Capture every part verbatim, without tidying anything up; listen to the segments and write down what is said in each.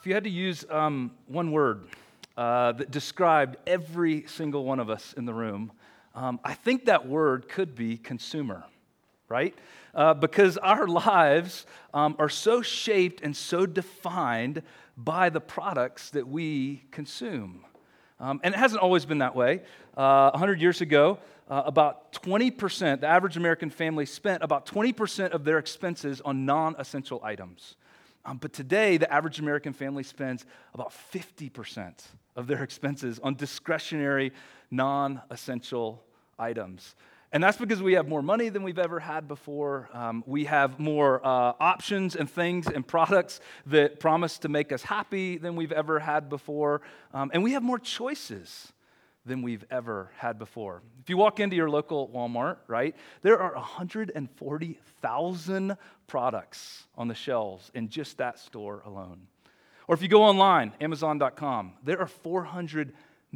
If you had to use um, one word uh, that described every single one of us in the room, um, I think that word could be consumer, right? Uh, because our lives um, are so shaped and so defined by the products that we consume. Um, and it hasn't always been that way. Uh, one hundred years ago, uh, about twenty percent, the average American family spent about twenty percent of their expenses on non-essential items. Um, but today, the average American family spends about fifty percent of their expenses on discretionary, non-essential items. And that's because we have more money than we've ever had before. Um, we have more uh, options and things and products that promise to make us happy than we've ever had before. Um, and we have more choices than we've ever had before. If you walk into your local Walmart, right, there are one hundred forty thousand products on the shelves in just that store alone. Or if you go online, Amazon dot com, there are four hundred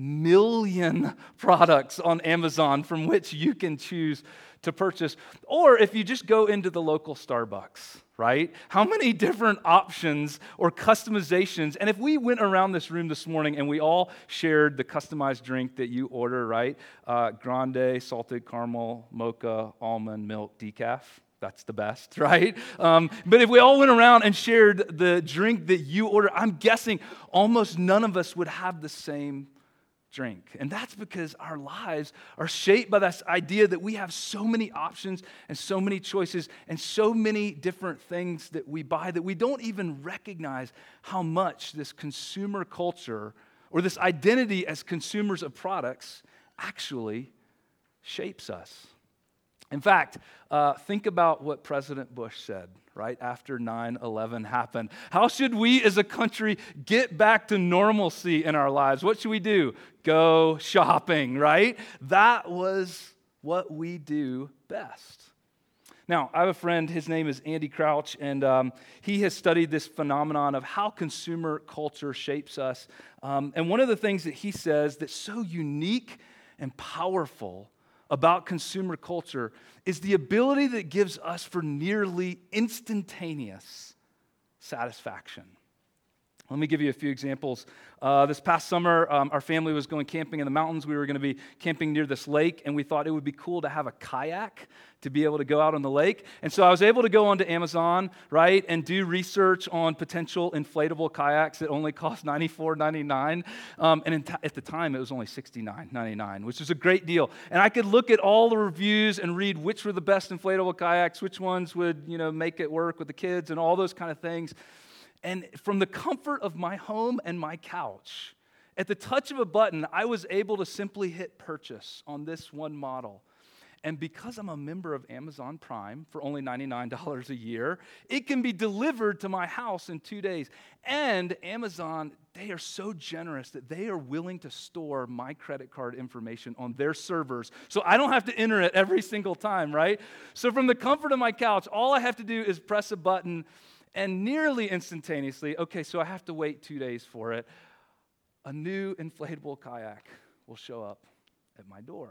million products on Amazon from which you can choose to purchase. Or if you just go into the local Starbucks, right? How many different options or customizations? And if we went around this room this morning and we all shared the customized drink that you order, right? Uh, grande, salted caramel, mocha, almond, milk, decaf. That's the best, right? Um, but if we all went around and shared the drink that you order, I'm guessing almost none of us would have the same drink. And that's because our lives are shaped by this idea that we have so many options and so many choices and so many different things that we buy that we don't even recognize how much this consumer culture or this identity as consumers of products actually shapes us. In fact, uh, think about what President Bush said right after nine eleven happened. How should we as a country get back to normalcy in our lives? What should we do? Go shopping, right? That was what we do best. Now, I have a friend, his name is Andy Crouch, and um, he has studied this phenomenon of how consumer culture shapes us. Um, and one of the things that he says that's so unique and powerful about consumer culture is the ability that gives us for nearly instantaneous satisfaction. Let me give you a few examples. Uh, this past summer, um, our family was going camping in the mountains. We were going to be camping near this lake, and we thought it would be cool to have a kayak to be able to go out on the lake. And so I was able to go onto Amazon, right, and do research on potential inflatable kayaks that only cost ninety-four ninety-nine. Um, and t- at the time, it was only sixty-nine ninety-nine, which is a great deal. And I could look at all the reviews and read which were the best inflatable kayaks, which ones would, you know, make it work with the kids and all those kind of things. And from the comfort of my home and my couch, at the touch of a button, I was able to simply hit purchase on this one model. And because I'm a member of Amazon Prime for only ninety-nine dollars a year, it can be delivered to my house in two days. And Amazon, they are so generous that they are willing to store my credit card information on their servers. So I don't have to enter it every single time, right? So from the comfort of my couch, all I have to do is press a button. And nearly instantaneously, okay, so I have to wait two days for it, a new inflatable kayak will show up at my door.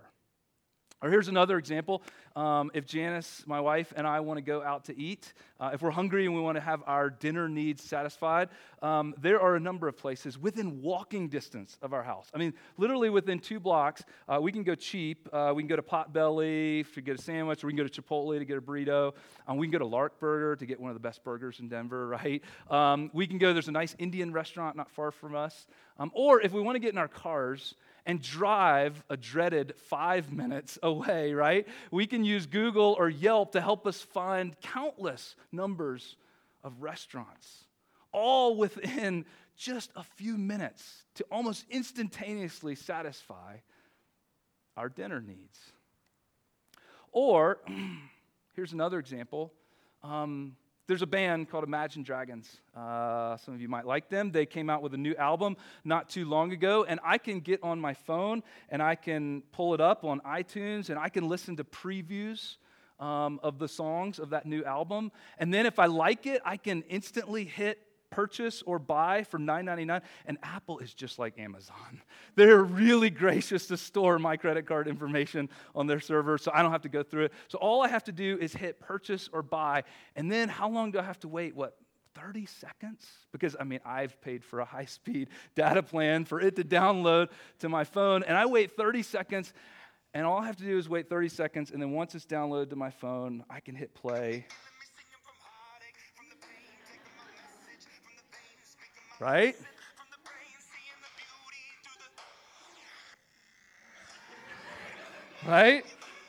Or here's another example. Um, if Janice, my wife, and I want to go out to eat, uh, if we're hungry and we want to have our dinner needs satisfied, um, there are a number of places within walking distance of our house. I mean, literally within two blocks, uh, we can go cheap. Uh, we can go to Potbelly to get a sandwich, or we can go to Chipotle to get a burrito. Um, we can go to Lark Burger to get one of the best burgers in Denver, right? Um, we can go, there's a nice Indian restaurant not far from us. Um, or if we want to get in our cars and drive a dreaded five minutes away, right? We can use Google or Yelp to help us find countless numbers of restaurants, all within just a few minutes to almost instantaneously satisfy our dinner needs. Or, here's another example. Um, There's a band called Imagine Dragons. Uh, some of you might like them. They came out with a new album not too long ago, and I can get on my phone, and I can pull it up on iTunes, and I can listen to previews um, of the songs of that new album. And then if I like it, I can instantly hit purchase or buy for nine ninety-nine, and Apple is just like Amazon. They're really gracious to store my credit card information on their server, so I don't have to go through it. So all I have to do is hit purchase or buy, and then how long do I have to wait? What, thirty seconds? Because, I mean, I've paid for a high-speed data plan for it to download to my phone, and I wait thirty seconds, and all I have to do is wait thirty seconds, and then once it's downloaded to my phone, I can hit play. Right? Right?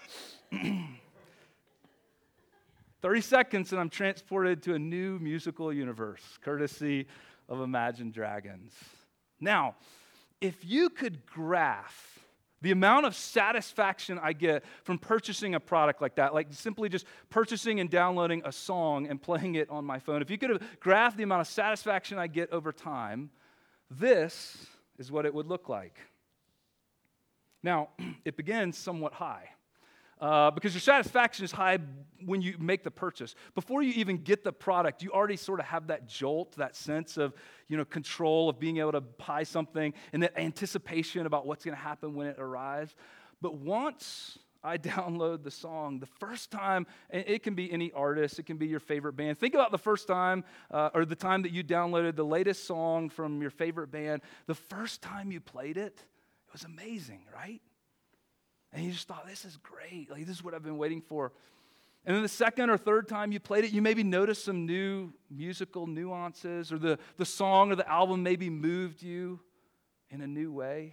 thirty seconds and I'm transported to a new musical universe, courtesy of Imagine Dragons. Now, if you could graph the amount of satisfaction I get from purchasing a product like that, like simply just purchasing and downloading a song and playing it on my phone, if you could have graphed the amount of satisfaction I get over time, this is what it would look like. Now, it begins somewhat high. Uh, because your satisfaction is high when you make the purchase. Before you even get the product, you already sort of have that jolt, that sense of, you know, control of being able to buy something and that anticipation about what's going to happen when it arrives. But once I download the song, the first time, and it can be any artist, it can be your favorite band. Think about the first time uh, or the time that you downloaded the latest song from your favorite band. The first time you played it, it was amazing, right? And you just thought, this is great. Like, this is what I've been waiting for. And then the second or third time you played it, you maybe noticed some new musical nuances, or the, the song or the album maybe moved you in a new way.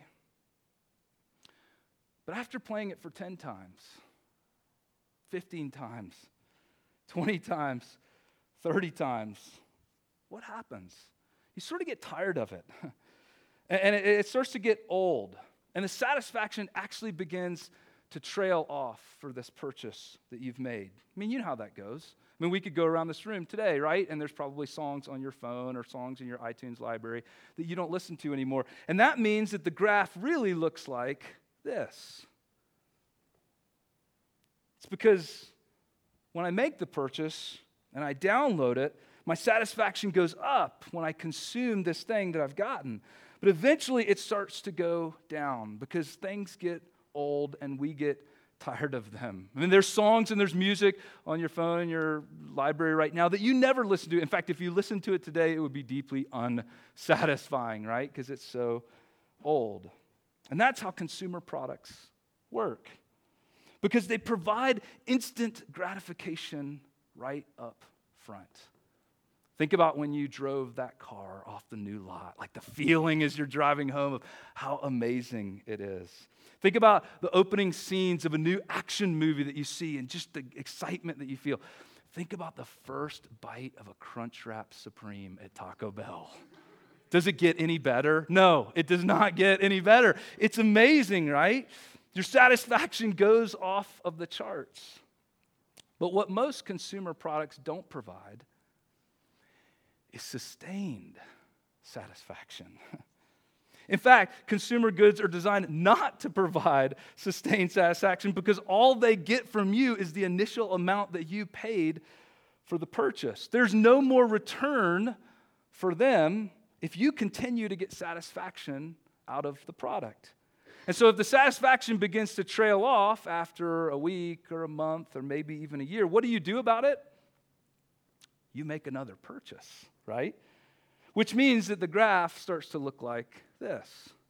But after playing it for ten times, fifteen times, twenty times, thirty times, what happens? You sort of get tired of it. And it, it starts to get old. And the satisfaction actually begins to trail off for this purchase that you've made. I mean, you know how that goes. I mean, we could go around this room today, right? And there's probably songs on your phone or songs in your iTunes library that you don't listen to anymore. And that means that the graph really looks like this. It's because when I make the purchase and I download it, my satisfaction goes up when I consume this thing that I've gotten. But eventually it starts to go down because things get old and we get tired of them. I mean, there's songs and there's music on your phone, in your library right now that you never listen to. In fact, if you listen to it today, it would be deeply unsatisfying, right? Because it's so old. And that's how consumer products work. Because they provide instant gratification right up front. Think about when you drove that car off the new lot, like the feeling as you're driving home of how amazing it is. Think about the opening scenes of a new action movie that you see and just the excitement that you feel. Think about the first bite of a Crunchwrap Supreme at Taco Bell. Does it get any better? No, it does not get any better. It's amazing, right? Your satisfaction goes off of the charts. But what most consumer products don't provide is sustained satisfaction. In fact, consumer goods are designed not to provide sustained satisfaction because all they get from you is the initial amount that you paid for the purchase. There's no more return for them if you continue to get satisfaction out of the product. And so if the satisfaction begins to trail off after a week or a month or maybe even a year, what do you do about it? You make another purchase, right? Which means that the graph starts to look like this.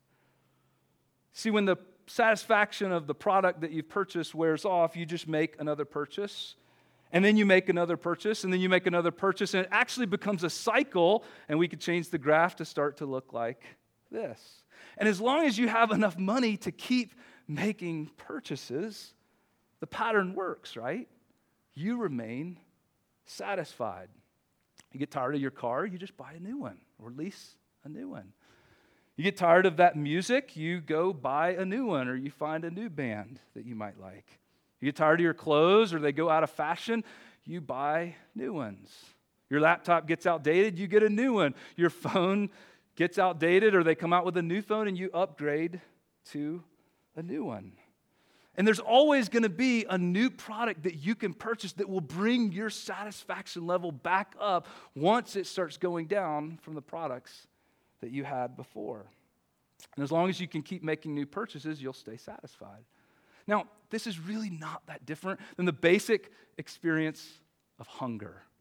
See, when the satisfaction of the product that you've purchased wears off, you just make another purchase, and then you make another purchase, and then you make another purchase, and it actually becomes a cycle, and we could change the graph to start to look like this. And as long as you have enough money to keep making purchases, the pattern works, right? You remain satisfied. You get tired of your car, you just buy a new one or lease a new one. You get tired of that music, you go buy a new one or you find a new band that you might like. You get tired of your clothes or they go out of fashion, you buy new ones. Your laptop gets outdated, you get a new one. Your phone gets outdated or they come out with a new phone and you upgrade to a new one. And there's always going to be a new product that you can purchase that will bring your satisfaction level back up once it starts going down from the products that you had before. And as long as you can keep making new purchases, you'll stay satisfied. Now, this is really not that different than the basic experience of hunger,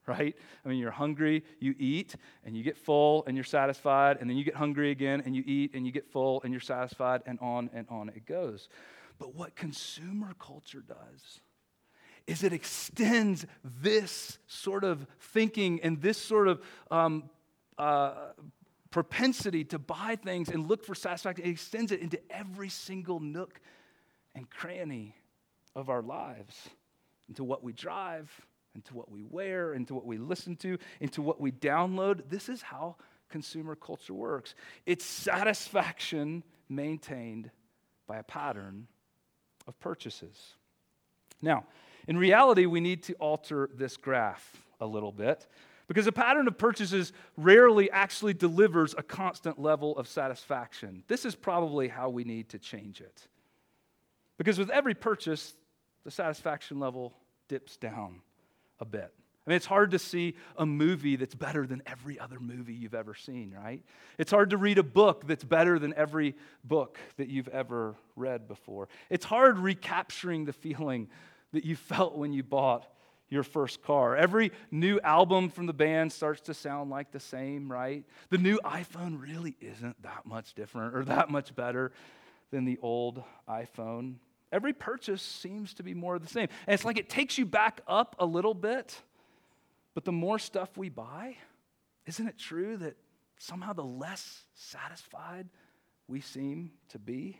right? I mean, you're hungry, you eat, and you get full, and you're satisfied, and then you get hungry again, and you eat, and you get full, and you're satisfied, and on and on it goes. But what consumer culture does is it extends this sort of thinking and this sort of um, uh, propensity to buy things and look for satisfaction. It extends it into every single nook and cranny of our lives, into what we drive, into what we wear, into what we listen to, into what we download. This is how consumer culture works. It's satisfaction maintained by a pattern of purchases. Now, in reality, we need to alter this graph a little bit because a pattern of purchases rarely actually delivers a constant level of satisfaction. This is probably how we need to change it. Because with every purchase, the satisfaction level dips down a bit. I mean, it's hard to see a movie that's better than every other movie you've ever seen, right? It's hard to read a book that's better than every book that you've ever read before. It's hard recapturing the feeling that you felt when you bought your first car. Every new album from the band starts to sound like the same, right? The new iPhone really isn't that much different or that much better than the old iPhone. Every purchase seems to be more of the same. And it's like it takes you back up a little bit, but the more stuff we buy, isn't it true that somehow the less satisfied we seem to be?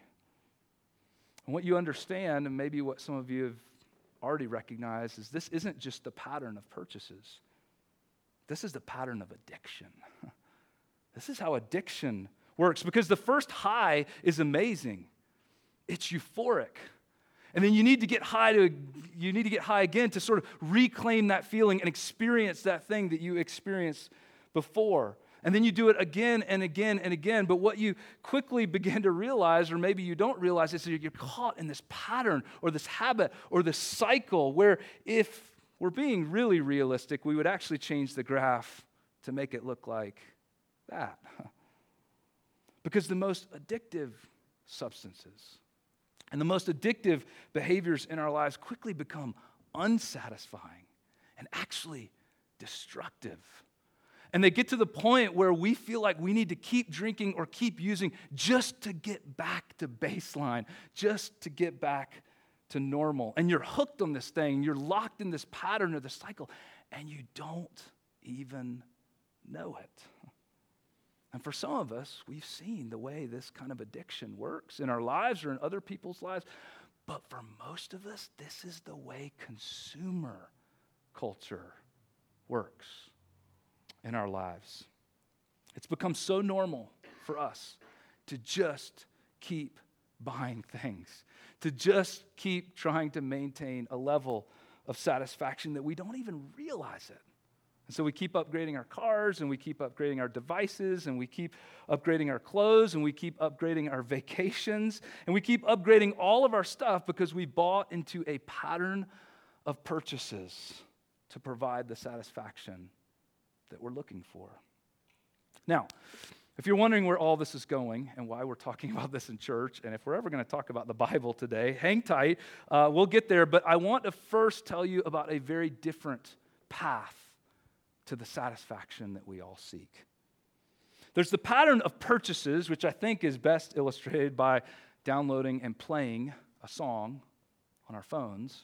And what you understand, and maybe what some of you have already recognized, is this isn't just the pattern of purchases. This is the pattern of addiction. This is how addiction works, because the first high is amazing. It's euphoric. And then you need to get high to you need to get high again to sort of reclaim that feeling and experience that thing that you experienced before. And then you do it again and again and again. But what you quickly begin to realize, or maybe you don't realize, is that you're caught in this pattern or this habit or this cycle where, if we're being really realistic, we would actually change the graph to make it look like that. Because the most addictive substances and the most addictive behaviors in our lives quickly become unsatisfying and actually destructive. And they get to the point where we feel like we need to keep drinking or keep using just to get back to baseline, just to get back to normal. And you're hooked on this thing. You're locked in this pattern or this cycle, and you don't even know it. And for some of us, we've seen the way this kind of addiction works in our lives or in other people's lives. But for most of us, this is the way consumer culture works in our lives. It's become so normal for us to just keep buying things, to just keep trying to maintain a level of satisfaction that we don't even realize it. And so we keep upgrading our cars, and we keep upgrading our devices, and we keep upgrading our clothes, and we keep upgrading our vacations, and we keep upgrading all of our stuff because we bought into a pattern of purchases to provide the satisfaction that we're looking for. Now, if you're wondering where all this is going and why we're talking about this in church, and if we're ever going to talk about the Bible today, hang tight. Uh, we'll get there, but I want to first tell you about a very different path to the satisfaction that we all seek. There's the pattern of purchases, which I think is best illustrated by downloading and playing a song on our phones.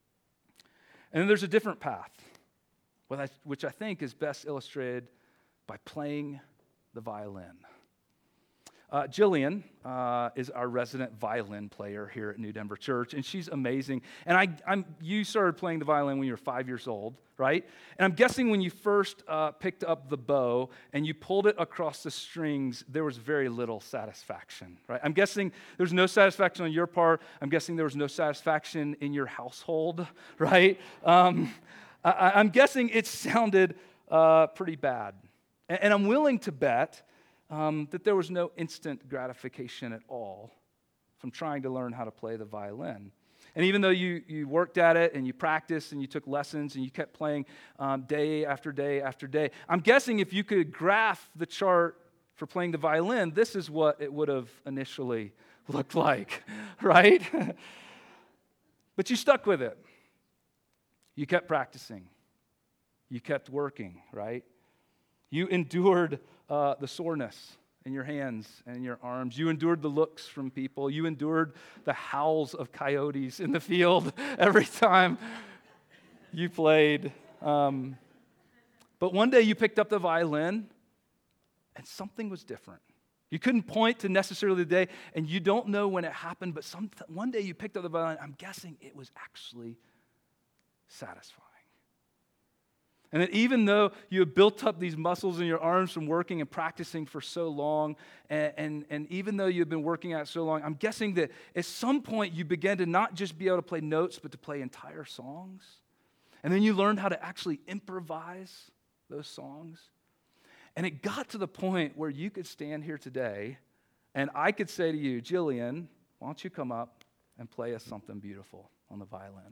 And then there's a different path, which I think is best illustrated by playing the violin. Uh, Jillian uh, is our resident violin player here at New Denver Church, and she's amazing. And I, I'm, you started playing the violin when you were five years old, right? And I'm guessing when you first uh, picked up the bow and you pulled it across the strings, there was very little satisfaction, right? I'm guessing there was no satisfaction on your part. I'm guessing there was no satisfaction in your household, right? Um, I, I'm guessing it sounded uh, pretty bad. And, and I'm willing to bet Um, that there was no instant gratification at all from trying to learn how to play the violin. And even though you, you worked at it and you practiced and you took lessons and you kept playing um, day after day after day, I'm guessing if you could graph the chart for playing the violin, this is what it would have initially looked like, right? But you stuck with it. You kept practicing. You kept working, right? You endured uh, the soreness in your hands and your arms. You endured the looks from people. You endured the howls of coyotes in the field every time you played. Um, but one day you picked up the violin, and something was different. You couldn't point to necessarily the day, and you don't know when it happened, but some, one day you picked up the violin. I'm guessing it was actually satisfying. And that even though you have built up these muscles in your arms from working and practicing for so long, and, and, and even though you've been working out so long, I'm guessing that at some point you began to not just be able to play notes, but to play entire songs. And then you learned how to actually improvise those songs. And it got to the point where you could stand here today, and I could say to you, Jillian, why don't you come up and play us something beautiful on the violin?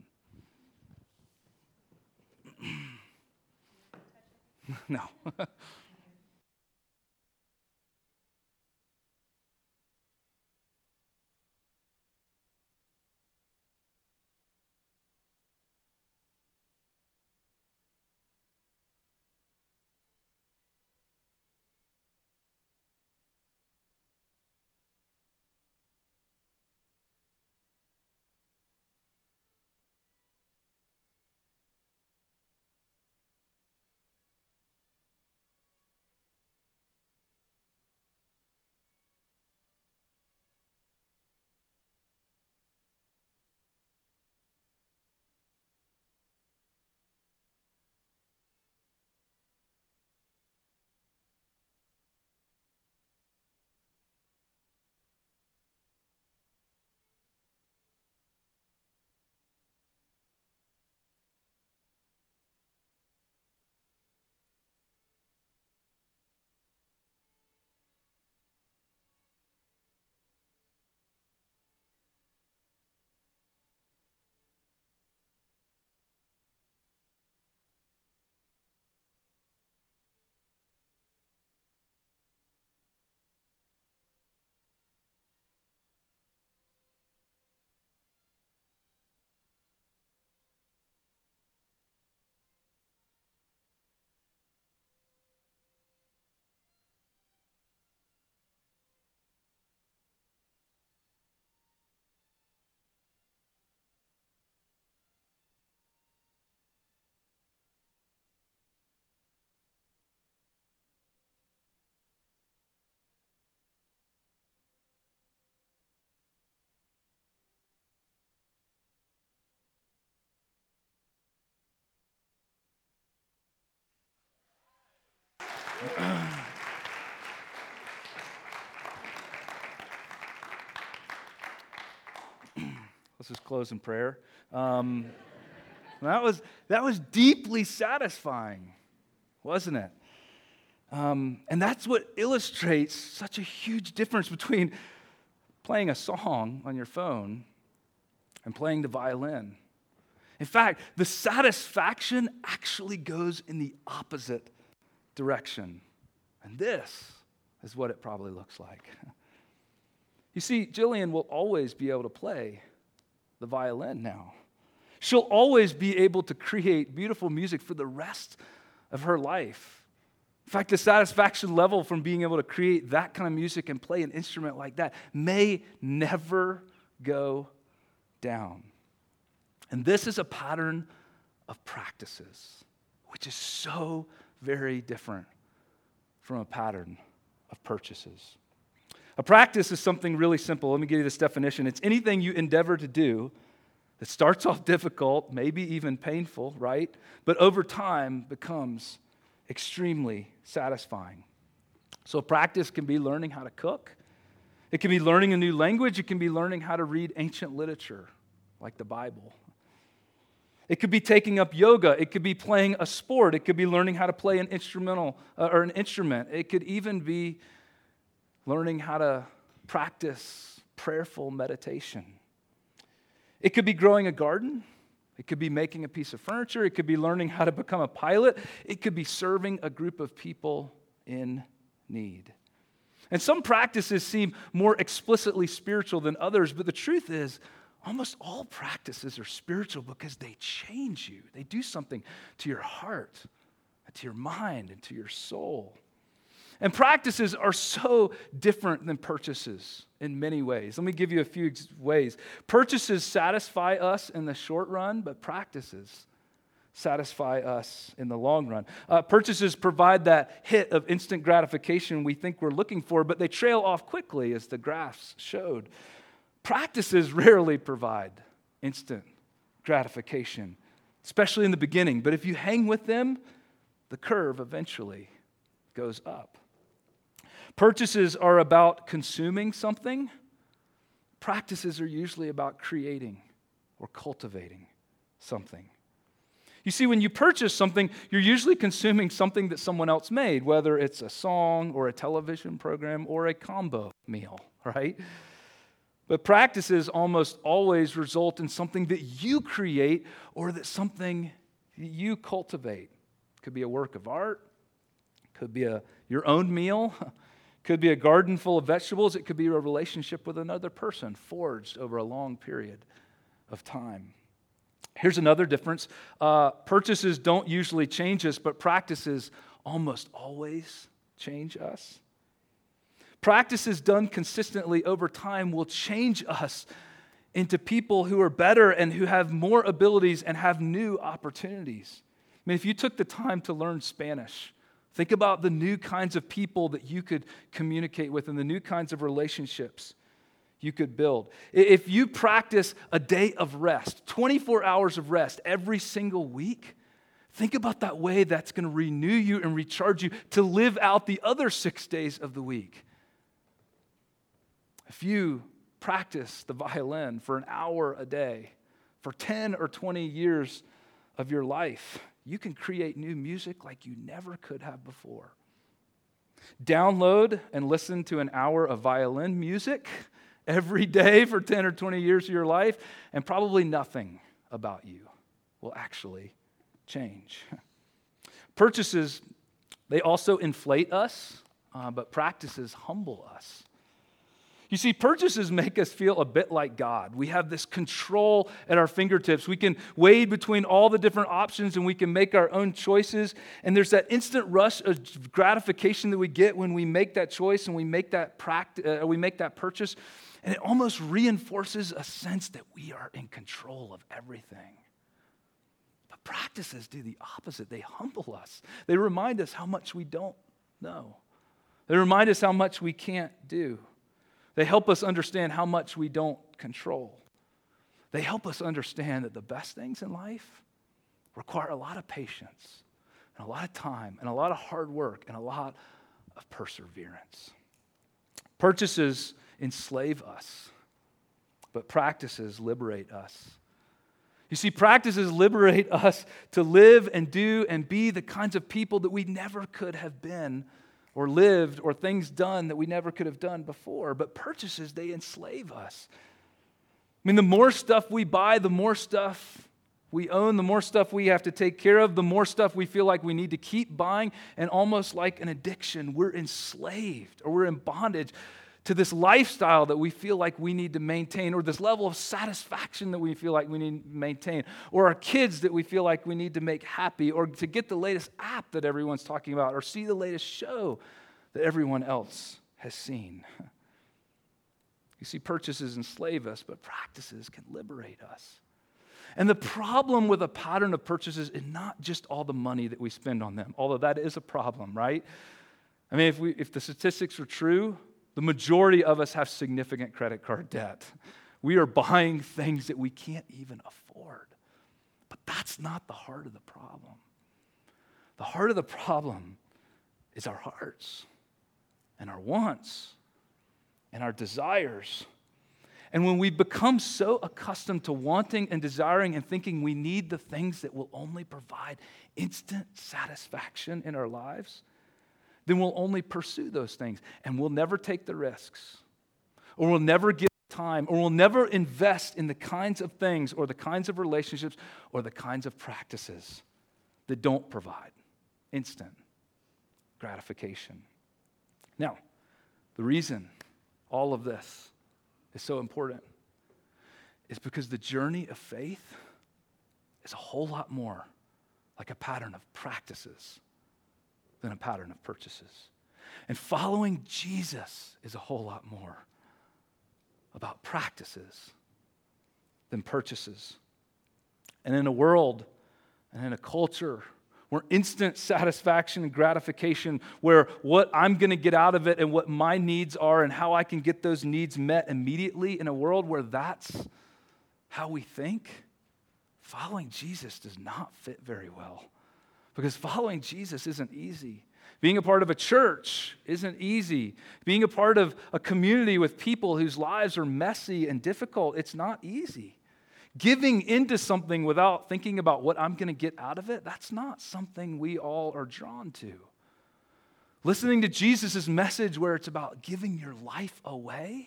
No. Let's just close in prayer. Um, that was that was deeply satisfying, wasn't it? Um, and that's what illustrates such a huge difference between playing a song on your phone and playing the violin. In fact, the satisfaction actually goes in the opposite direction. And this is what it probably looks like. You see, Jillian will always be able to play the violin now. She'll always be able to create beautiful music for the rest of her life. In fact, the satisfaction level from being able to create that kind of music and play an instrument like that may never go down. And this is a pattern of practices, which is so very different from a pattern of purchases. A practice is something really simple. Let me give you this definition. It's anything you endeavor to do that starts off difficult, maybe even painful, right? But over time becomes extremely satisfying. So a practice can be learning how to cook. It can be learning a new language. It can be learning how to read ancient literature, like the Bible. It could be taking up yoga. It could be playing a sport. It could be learning how to play an instrumental uh, or an instrument. It could even be learning how to practice prayerful meditation. It could be growing a garden. It could be making a piece of furniture. It could be learning how to become a pilot. It could be serving a group of people in need. And some practices seem more explicitly spiritual than others, but the truth is, almost all practices are spiritual because they change you. They do something to your heart. to your mind, and to your soul. And practices are so different than purchases in many ways. Let me give you a few ways. Purchases satisfy us in the short run, but practices satisfy us in the long run. Uh, purchases provide that hit of instant gratification we think we're looking for, but they trail off quickly, as the graphs showed. Practices rarely provide instant gratification, especially in the beginning. But if you hang with them, the curve eventually goes up. Purchases are about consuming something. Practices are usually about creating or cultivating something. You see, when you purchase something, you're usually consuming something that someone else made, whether it's a song or a television program or a combo meal, right? But practices almost always result in something that you create or that something you cultivate. It could be a work of art, could be a your own meal, could be a garden full of vegetables, it could be a relationship with another person forged over a long period of time. Here's another difference. Uh, purchases don't usually change us, but practices almost always change us. Practices done consistently over time will change us into people who are better and who have more abilities and have new opportunities. I mean, if you took the time to learn Spanish, think about the new kinds of people that you could communicate with and the new kinds of relationships you could build. If you practice a day of rest, twenty-four hours of rest every single week, think about that way that's going to renew you and recharge you to live out the other six days of the week. If you practice the violin for an hour a day, for ten or twenty years of your life, you can create new music like you never could have before. Download and listen to an hour of violin music every day for ten or twenty years of your life, and probably nothing about you will actually change. Purchases, they also inflate us, uh, but practices humble us. You see, purchases make us feel a bit like God. We have this control at our fingertips. We can wade between all the different options and we can make our own choices. And there's that instant rush of gratification that we get when we make that choice and we make that practice, uh, we make that purchase. And it almost reinforces a sense that we are in control of everything. But practices do the opposite. They humble us. They remind us how much we don't know. They remind us how much we can't do. They help us understand how much we don't control. They help us understand that the best things in life require a lot of patience and a lot of time and a lot of hard work and a lot of perseverance. Purchases enslave us, but practices liberate us. You see, practices liberate us to live and do and be the kinds of people that we never could have been or lived, or things done that we never could have done before. But purchases, they enslave us. I mean, the more stuff we buy, the more stuff we own, the more stuff we have to take care of, the more stuff we feel like we need to keep buying, and almost like an addiction, we're enslaved or we're in bondage to this lifestyle that we feel like we need to maintain, or this level of satisfaction that we feel like we need to maintain, or our kids that we feel like we need to make happy, or to get the latest app that everyone's talking about, or see the latest show that everyone else has seen. You see, purchases enslave us, but practices can liberate us. And the problem with a pattern of purchases is not just all the money that we spend on them, although that is a problem, right? I mean, if we if the statistics are true, the majority of us have significant credit card debt. We are buying things that we can't even afford. But that's not the heart of the problem. The heart of the problem is our hearts and our wants and our desires. And when we become so accustomed to wanting and desiring and thinking we need the things that will only provide instant satisfaction in our lives, then we'll only pursue those things, and we'll never take the risks, or we'll never give time, or we'll never invest in the kinds of things or the kinds of relationships or the kinds of practices that don't provide instant gratification. Now, the reason all of this is so important is because the journey of faith is a whole lot more like a pattern of practices than a pattern of purchases. And following Jesus is a whole lot more about practices than purchases. And in a world and in a culture where instant satisfaction and gratification, where what I'm going to get out of it and what my needs are and how I can get those needs met immediately, in a world where that's how we think, following Jesus does not fit very well. Because following Jesus isn't easy. Being a part of a church isn't easy. Being a part of a community with people whose lives are messy and difficult, it's not easy. Giving into something without thinking about what I'm going to get out of it, that's not something we all are drawn to. Listening to Jesus' message where it's about giving your life away,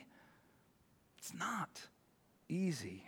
it's not easy.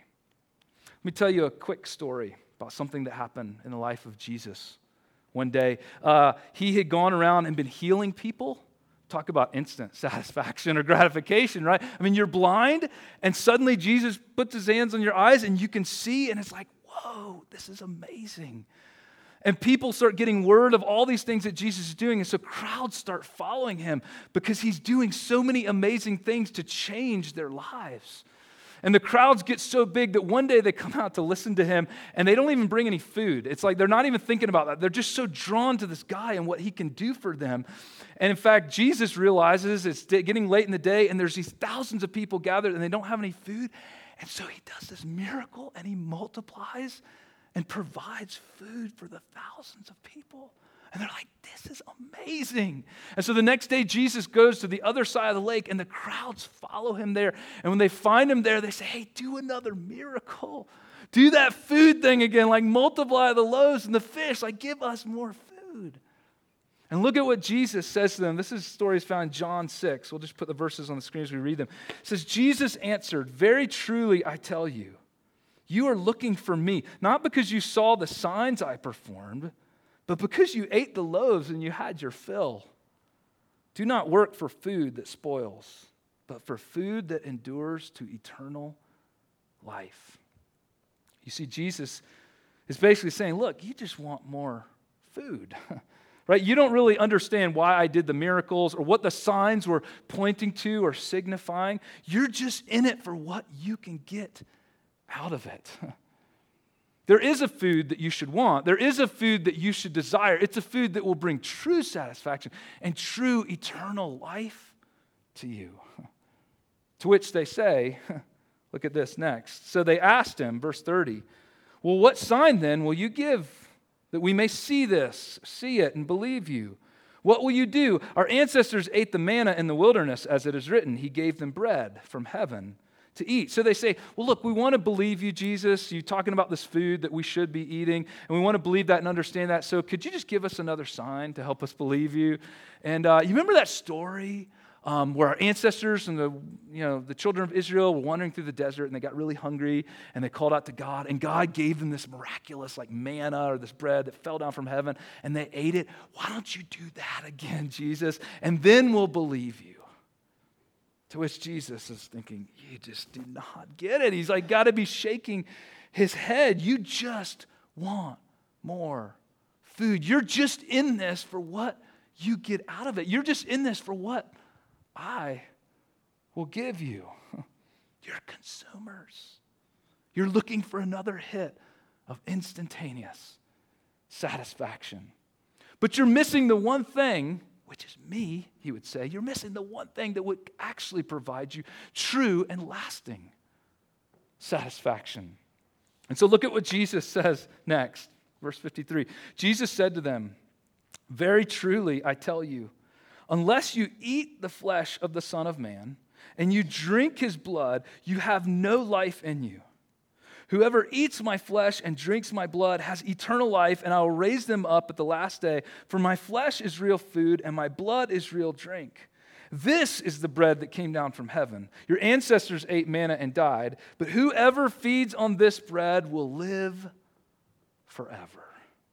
Let me tell you a quick story about something that happened in the life of Jesus. One day, uh, he had gone around and been healing people. Talk about instant satisfaction or gratification, right? I mean, you're blind, and suddenly Jesus puts his hands on your eyes, and you can see, and it's like, whoa, this is amazing. And people start getting word of all these things that Jesus is doing, and so crowds start following him because he's doing so many amazing things to change their lives. And the crowds get so big that one day they come out to listen to him, and they don't even bring any food. It's like they're not even thinking about that. They're just so drawn to this guy and what he can do for them. And in fact, Jesus realizes it's getting late in the day, and there's these thousands of people gathered, and they don't have any food. And so he does this miracle, and he multiplies and provides food for the thousands of people. And they're like, this is amazing. And so the next day, Jesus goes to the other side of the lake, and the crowds follow him there. And when they find him there, they say, hey, do another miracle. Do that food thing again, like multiply the loaves and the fish, like give us more food. And look at what Jesus says to them. This is stories found in John six. We'll just put the verses on the screen as we read them. It says, Jesus answered, very truly I tell you, you are looking for me, not because you saw the signs I performed, but because you ate the loaves and you had your fill. Do not work for food that spoils, but for food that endures to eternal life. You see, Jesus is basically saying, look, you just want more food, right? You don't really understand why I did the miracles or what the signs were pointing to or signifying. You're just in it for what you can get out of it. There is a food that you should want. There is a food that you should desire. It's a food that will bring true satisfaction and true eternal life to you. To which they say, look at this next. So they asked him, verse thirty, well, what sign then will you give that we may see this, see it, and believe you? What will you do? Our ancestors ate the manna in the wilderness, as it is written. He gave them bread from heaven to eat. So they say, well, look, we want to believe you, Jesus. You're talking about this food that we should be eating, and we want to believe that and understand that. So could you just give us another sign to help us believe you? And uh, you remember that story um, where our ancestors and the you know the children of Israel were wandering through the desert, and they got really hungry, and they called out to God, and God gave them this miraculous like manna or this bread that fell down from heaven, and they ate it. Why don't you do that again, Jesus? And then we'll believe you. To which Jesus is thinking, you just do not get it. He's like, got to be shaking his head. You just want more food. You're just in this for what you get out of it. You're just in this for what I will give you. You're consumers. You're looking for another hit of instantaneous satisfaction. But you're missing the one thing, which is me, he would say. You're missing the one thing that would actually provide you true and lasting satisfaction. And so look at what Jesus says next. Verse fifty-three. Jesus said to them, very truly, I tell you, unless you eat the flesh of the Son of Man and you drink his blood, you have no life in you. Whoever eats my flesh and drinks my blood has eternal life, and I will raise them up at the last day. For my flesh is real food, and my blood is real drink. This is the bread that came down from heaven. Your ancestors ate manna and died, but whoever feeds on this bread will live forever.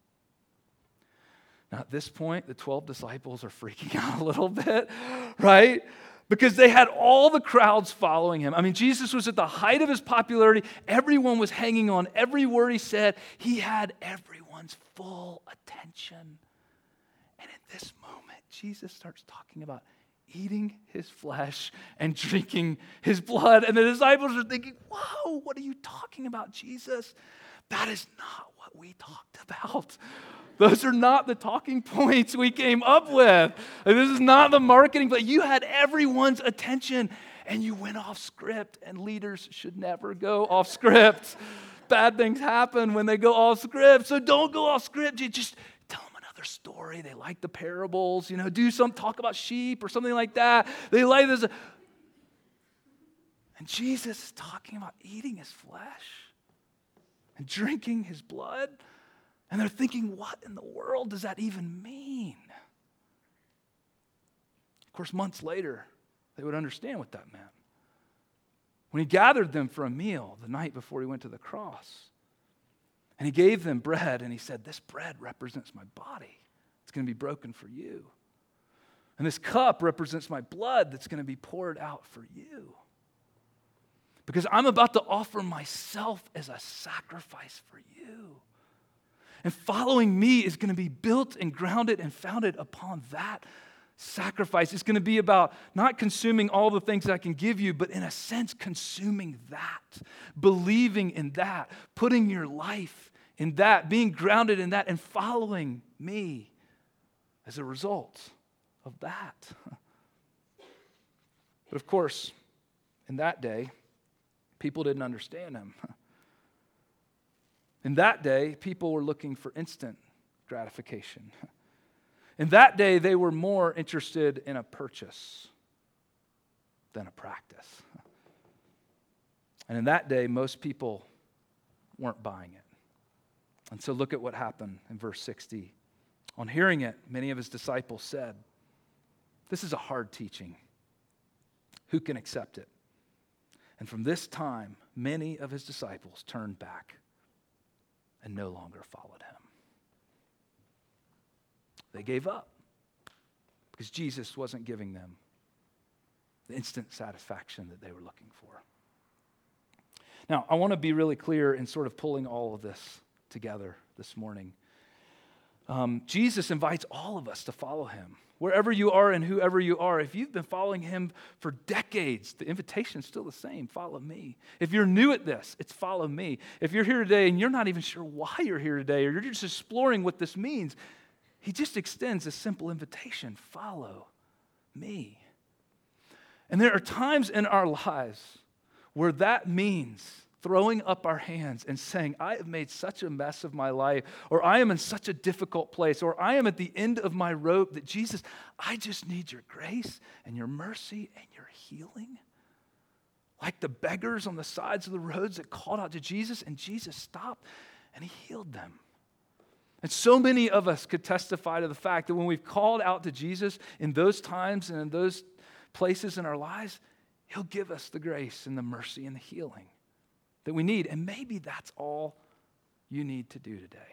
Now, at this point, the twelve disciples are freaking out a little bit, right? Because they had all the crowds following him. I mean, Jesus was at the height of his popularity. Everyone was hanging on every word he said. He had everyone's full attention. And in this Jesus starts talking about eating his flesh and drinking his blood. And the disciples are thinking, whoa, what are you talking about, Jesus? That is not what we talked about. Those are not the talking points we came up with. Like, this is not the marketing, but you had everyone's attention and you went off script, and leaders should never go off script. Bad things happen when they go off script, so don't go off script. You just tell them another story. They like the parables, you know, do some talk about sheep or something like that. They like this. And Jesus is talking about eating his flesh and drinking his blood. And they're thinking, what in the world does that even mean? Of course, months later, they would understand what that meant. When he gathered them for a meal the night before he went to the cross, and he gave them bread, and he said, this bread represents my body. It's going to be broken for you. And this cup represents my blood that's going to be poured out for you. Because I'm about to offer myself as a sacrifice for you. And following me is going to be built and grounded and founded upon that sacrifice. It's going to be about not consuming all the things that I can give you, but in a sense, consuming that, believing in that, putting your life in that, being grounded in that, and following me as a result of that. But of course, in that day, people didn't understand him. In that day, people were looking for instant gratification. In that day, they were more interested in a purchase than a practice. And in that day, most people weren't buying it. And so look at what happened in verse sixty. On hearing it, many of his disciples said, this is a hard teaching. Who can accept it? And from this time, many of his disciples turned back and no longer followed him. They gave up because Jesus wasn't giving them the instant satisfaction that they were looking for. Now, I want to be really clear in sort of pulling all of this together this morning. Um, Jesus invites all of us to follow him. Wherever you are and whoever you are, if you've been following him for decades, the invitation is still the same. Follow me. If you're new at this, it's follow me. If you're here today and you're not even sure why you're here today, or you're just exploring what this means, he just extends a simple invitation. Follow me. And there are times in our lives where that means throwing up our hands and saying, I have made such a mess of my life, or I am in such a difficult place, or I am at the end of my rope that Jesus, I just need your grace and your mercy and your healing. Like the beggars on the sides of the roads that called out to Jesus, and Jesus stopped and he healed them. And so many of us could testify to the fact that when we've called out to Jesus in those times and in those places in our lives, he'll give us the grace and the mercy and the healing that we need. And maybe that's all you need to do today.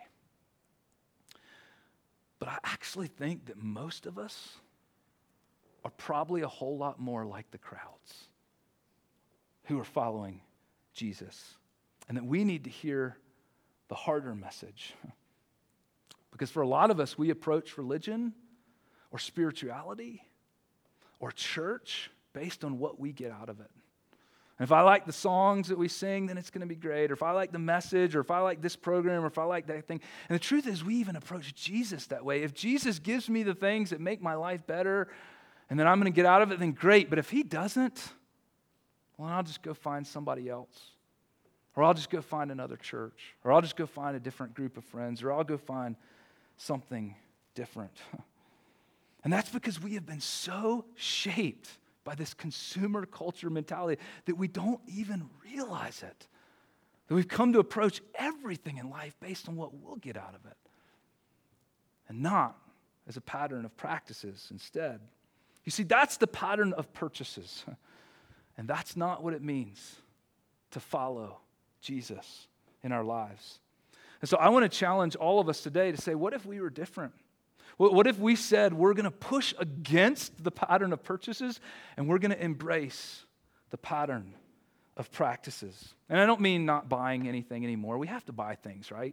But I actually think that most of us are probably a whole lot more like the crowds who are following Jesus, and that we need to hear the harder message. Because for a lot of us, we approach religion or spirituality or church based on what we get out of it. And if I like the songs that we sing, then it's going to be great. Or if I like the message, or if I like this program, or if I like that thing. And the truth is, we even approach Jesus that way. If Jesus gives me the things that make my life better, and then I'm going to get out of it, then great. But if he doesn't, well, I'll just go find somebody else. Or I'll just go find another church. Or I'll just go find a different group of friends. Or I'll go find something different. And that's because we have been so shaped by this consumer culture mentality that we don't even realize it. That we've come to approach everything in life based on what we'll get out of it, and not as a pattern of practices instead. You see, that's the pattern of purchases, and that's not what it means to follow Jesus in our lives. And so I want to challenge all of us today to say, what if we were different? What if we said we're going to push against the pattern of purchases and we're going to embrace the pattern of practices? And I don't mean not buying anything anymore. We have to buy things, right?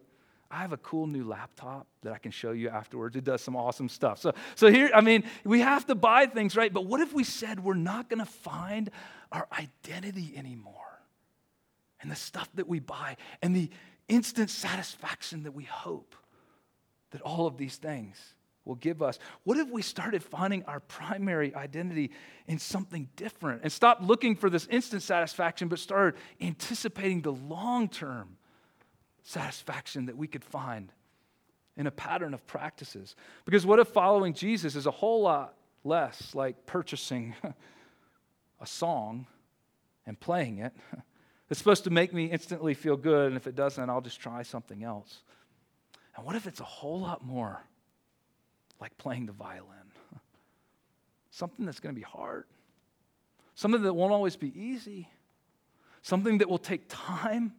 I have a cool new laptop that I can show you afterwards. It does some awesome stuff. So, so here, I mean, we have to buy things, right? But what if we said we're not going to find our identity anymore in the stuff that we buy and the instant satisfaction that we hope that all of these things will give us? What if we started finding our primary identity in something different and stopped looking for this instant satisfaction, but started anticipating the long-term satisfaction that we could find in a pattern of practices? Because what if following Jesus is a whole lot less like purchasing a song and playing it? It's supposed to make me instantly feel good, and if it doesn't, I'll just try something else. And what if it's a whole lot more like playing the violin? Something that's going to be hard. Something that won't always be easy. Something that will take time,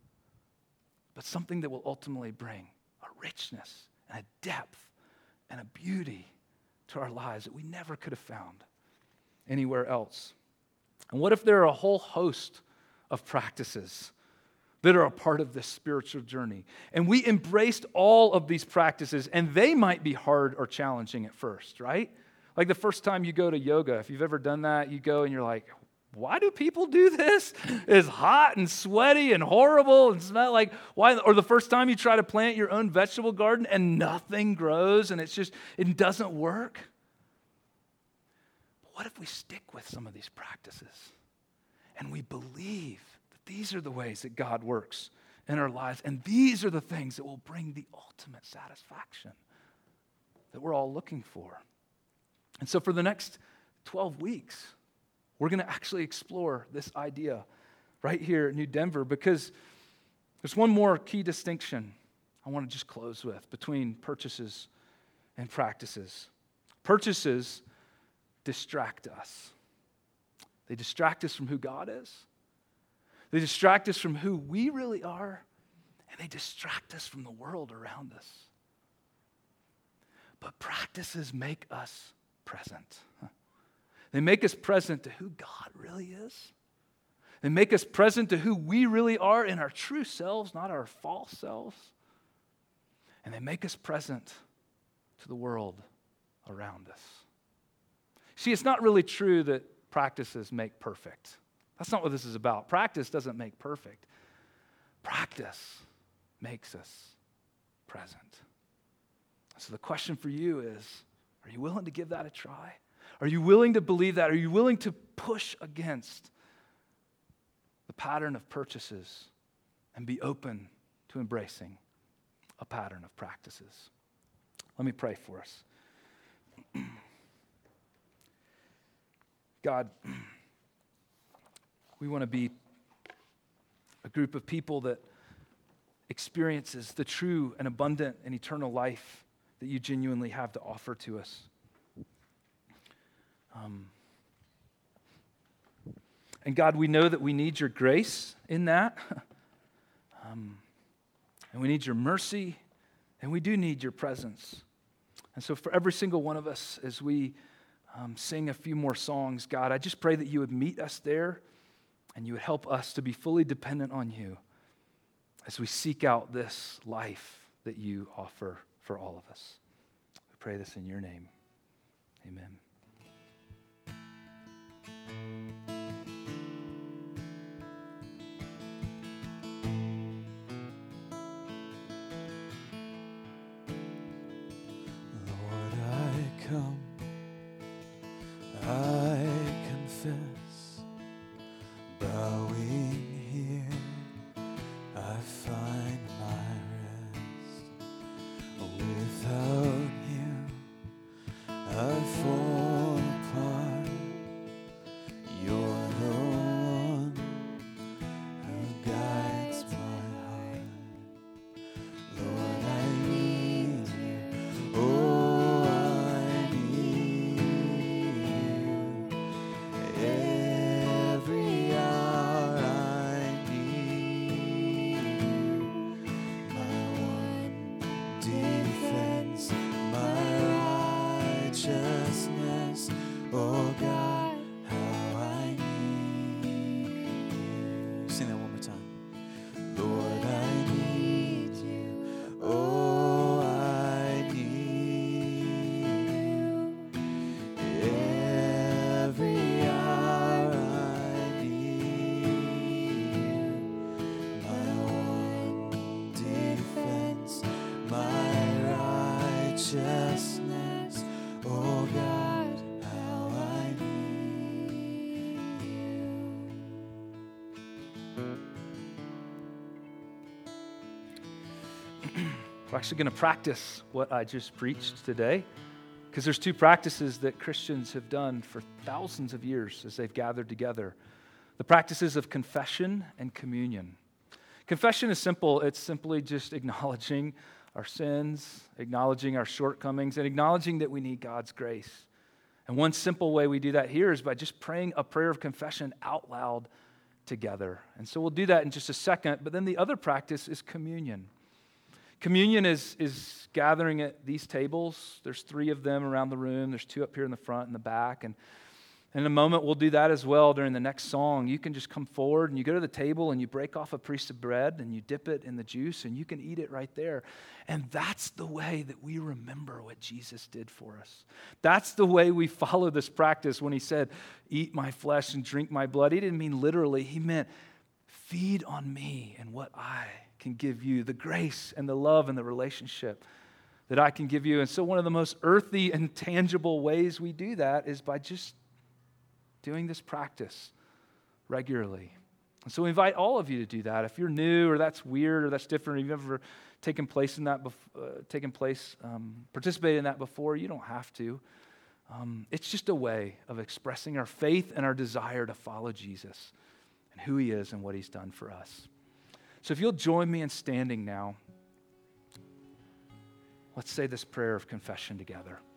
but something that will ultimately bring a richness and a depth and a beauty to our lives that we never could have found anywhere else. And what if there are a whole host of practices that are a part of this spiritual journey, and we embraced all of these practices, and they might be hard or challenging at first, right? Like the first time you go to yoga, if you've ever done that, you go and you're like, why do people do this? It's hot and sweaty and horrible and smell like why? Or the first time you try to plant your own vegetable garden and nothing grows and it's just, it doesn't work. But what if we stick with some of these practices and we believe that these are the ways that God works in our lives, and these are the things that will bring the ultimate satisfaction that we're all looking for? And so for the next twelve weeks, we're going to actually explore this idea right here at New Denver, because there's one more key distinction I want to just close with between purchases and practices. Purchases distract us. They distract us from who God is. They distract us from who we really are, and they distract us from the world around us. But practices make us present. They make us present to who God really is. They make us present to who we really are in our true selves, not our false selves. And they make us present to the world around us. See, it's not really true that practices make perfect. That's not what this is about. Practice doesn't make perfect. Practice makes us present. So the question for you is, are you willing to give that a try? Are you willing to believe that? Are you willing to push against the pattern of purchases and be open to embracing a pattern of practices? Let me pray for us. God, we want to be a group of people that experiences the true and abundant and eternal life that you genuinely have to offer to us. Um, and God, we know that we need your grace in that. um, and we need your mercy, and we do need your presence. And so for every single one of us, as we um, sing a few more songs, God, I just pray that you would meet us there, and you would help us to be fully dependent on you as we seek out this life that you offer for all of us. We pray this in your name. Amen. Lord, I come, I confess, bowing here, I find my rest. Without you, I fall apart. You're the one who guides my heart. Lord, I need you. Oh, I need you. We're actually going to practice what I just preached today, because there's two practices that Christians have done for thousands of years as they've gathered together. The practices of confession and communion. Confession is simple. It's simply just acknowledging our sins, acknowledging our shortcomings, and acknowledging that we need God's grace. And one simple way we do that here is by just praying a prayer of confession out loud together. And so we'll do that in just a second. But then the other practice is communion. Communion is, is gathering at these tables. There's three of them around the room. There's two up here in the front and the back. And in a moment, we'll do that as well during the next song. You can just come forward and you go to the table and you break off a piece of bread and you dip it in the juice and you can eat it right there. And that's the way that we remember what Jesus did for us. That's the way we follow this practice when he said, eat my flesh and drink my blood. He didn't mean literally. He meant feed on me and what I can give you, the grace and the love and the relationship that I can give you. And so one of the most earthy and tangible ways we do that is by just doing this practice regularly. And so we invite all of you to do that. If you're new or that's weird or that's different, or you've never taken place in that, bef- uh, taken place, um, participated in that before, you don't have to. Um, it's just a way of expressing our faith and our desire to follow Jesus and who he is and what he's done for us. So if you'll join me in standing now, let's say this prayer of confession together.